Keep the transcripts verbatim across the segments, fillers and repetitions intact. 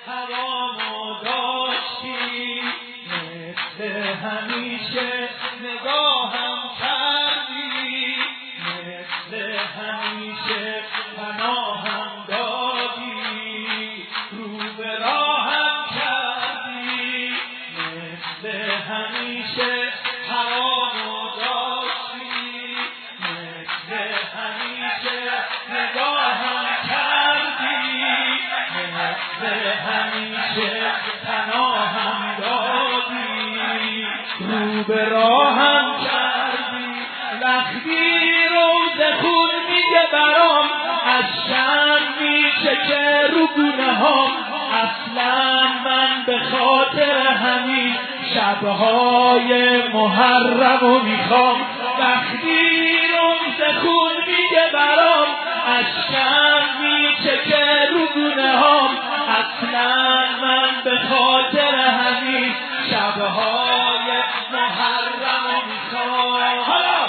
هوامو داشتی، مثل همیشه نگاهم کردی، مثل همیشه پناهم دادی، رو به راهم کردی، مثل همیشه هوامو داشتی، مثل همیشه نگاهم کردی، مثل همیشه پناهم دادی، رو به راهم کردی. وقتی روز خون میگه برام، از شم میچکه رو گونه هام، اصلا من به خاطر همین شبهای محرمو میخوام. وقتی روز خون میگه برام، از شم میچکه رو گونه هام، اصلا من به خاطر همین شبهای محرمو میخوام. حالا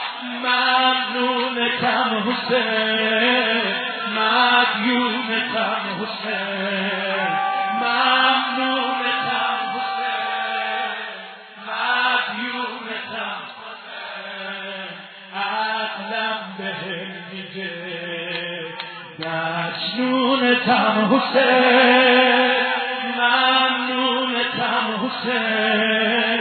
ممنونتم حسین، مدیونتم حسین، ممنونتم حسین، مدیونتم حسین. عقلم بهم میگه مجنونتم حسین، ممنونتم حسین،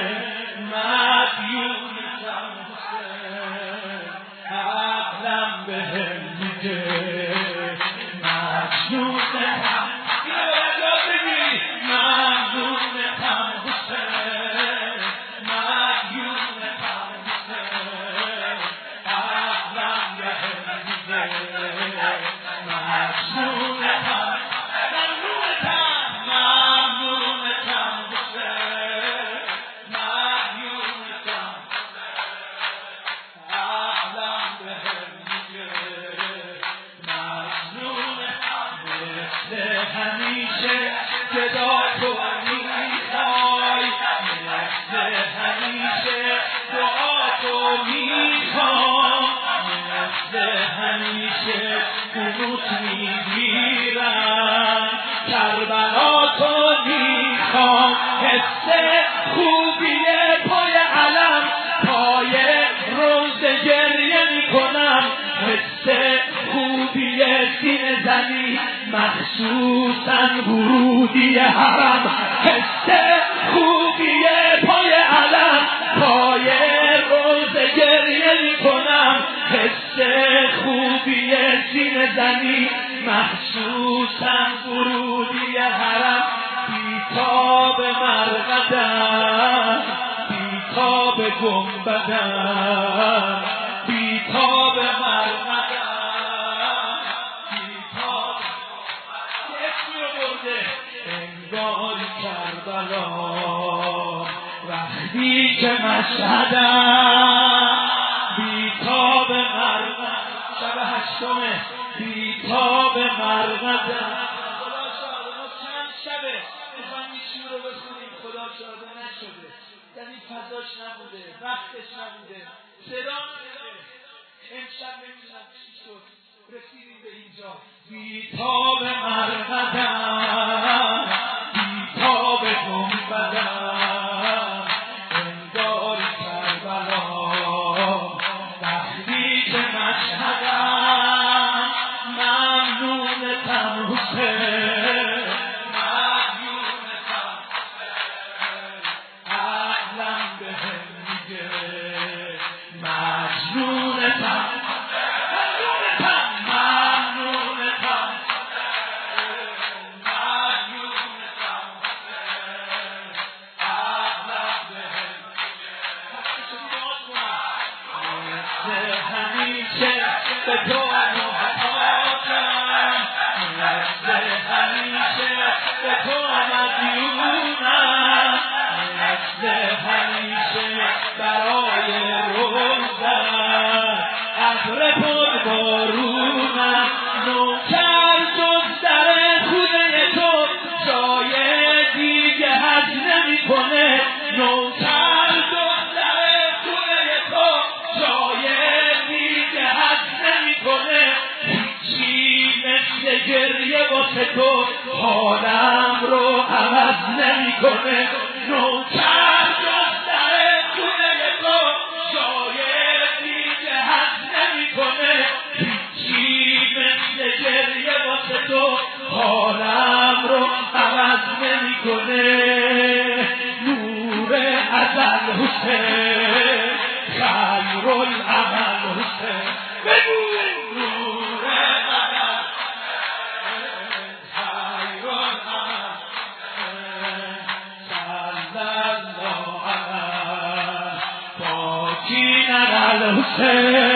مدیونتم حسین. عقلم بهم میگه مجنونتم، ممنونتم حسین، مدیونتم حسین. عقلم بهم میگه مجنونتم، ممنونتم، ممنونتم حسین، مدیونتم. عقلم بهم میگه مجنونتم. مثل همیشه صدا تو میخوای، مثل همیشه دعا تو میخوام، مثل همیشه قنوت میگیرم، کربلا تو میخوام. حس خوبی پای علم، پای روز گریه میکنم، حس خوبی سینه زنی، مخصوصا ورودی حرم. حس خوبی پای علم، پای روز گریه میکنم، حس خوبی سینه زنی، مخصوصا ورودی حرم. بیتاب مرقدم، بیتاب گنبدم، بیتاب مرقدم، بیتاب اسمی رو برده. انگار کربلا وقتی که مشهدم، بیتاب مرقدم. شب هشتمه، بیتاب مرقدم. خدا شاهده ما چند شبه میخوایم این شور رو بخونیم، خدا شاهده نشده، یعنی فضاش نبوده، وقتش نبوده، صدا نبوده. امشب نمیدونم چی شد رسیدیم به اینجا. بیتاب مرقدم، بیتاب گنبدم، انگار کربلا وقتی که مشهدم. ممنونتم حسین، مدیونتم حسین. عقلم بهم میگه مجنونتم، ممنونتم، ممنونتم حسین، گریه واسه تو حالم رو عوض نمی کنه نوکر جستره دونه تو شایدی که حد نمی کنه هیچی مثل گریه واسه تو حالم رو عوض نمی کنه نور ازل حسین خیر العمل حسین بگو نور ازل خیر العمل صلی الله علی پاکین الحسین